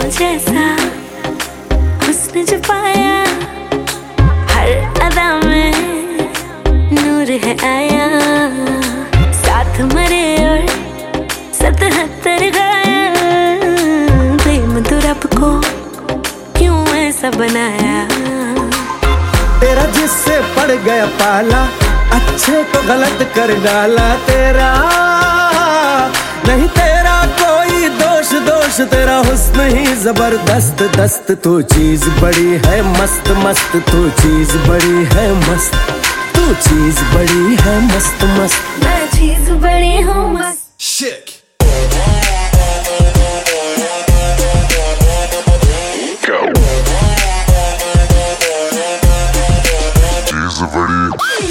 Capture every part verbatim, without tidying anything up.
जैसा हुस्न जो पाया, हर अदा में नूर है आया। साथ मरे और सतहत्तर घायल, प्रेम तो रब को क्यों ऐसा बनाया। तेरा जिससे पड़ गया पाला, अच्छे को गलत कर डाला। तेरा नहीं तेरा कोई दोष, दोष तेरा हुस्न ही जबरदस्त दस्त। तू चीज बड़ी है मस्त मस्त, तू चीज बड़ी है मस्त, तू चीज बड़ी है मस्त मस्त। मैं चीज बड़ी हूँ मस्त। Shit. Go. Chीज बड़ी।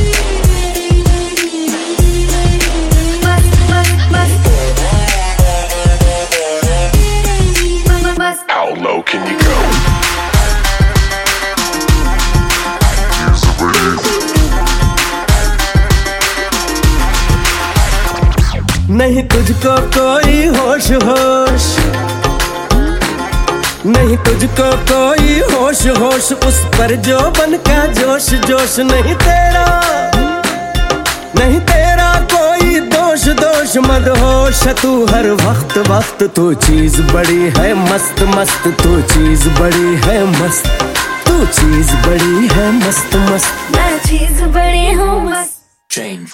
How low can you go? Chीज बड़ी। नहीं तुझको कोई होश होश, नहीं तुझको कोई होश होश, उस पर जो बन का जोश जोश। नहीं तेरा नहीं तेरा कोई दोष, दोष मदहोश तू हर वक्त वक्त। तू चीज बड़ी है मस्त मस्त, तू चीज बड़ी है मस्त, तू चीज बड़ी है मस्त मस्त। मैं चीज बड़ी हूँ मस्त। Change.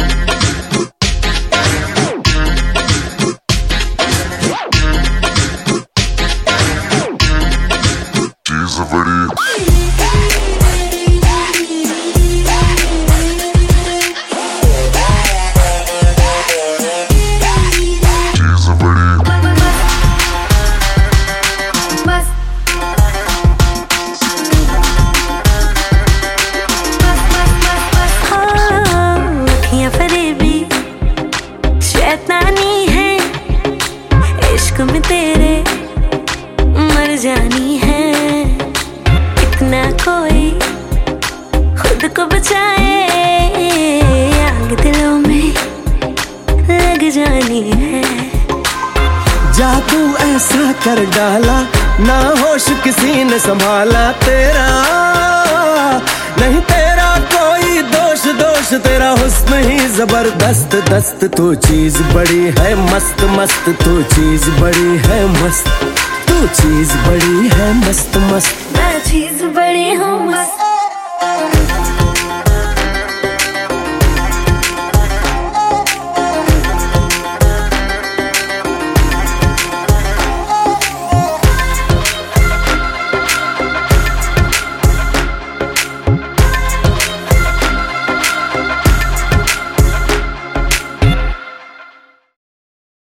चीज बड़ी। शैतानी है इश्क में तेरे, मर जानी है। इतना कोई खुद को बचाए, आग दिलों में लग जानी है। जादू ऐसा कर डाला, ना होश किसी ने संभाला। तेरा नहीं तेरा कोई दोष, दोष तेरा हुस्न ही जबरदस्त दस्त। तू चीज बड़ी है मस्त मस्त, तू चीज बड़ी है मस्त, तू चीज बड़ी है मस्त मस्त। मैं चीज बड़ी हूँ मस्त।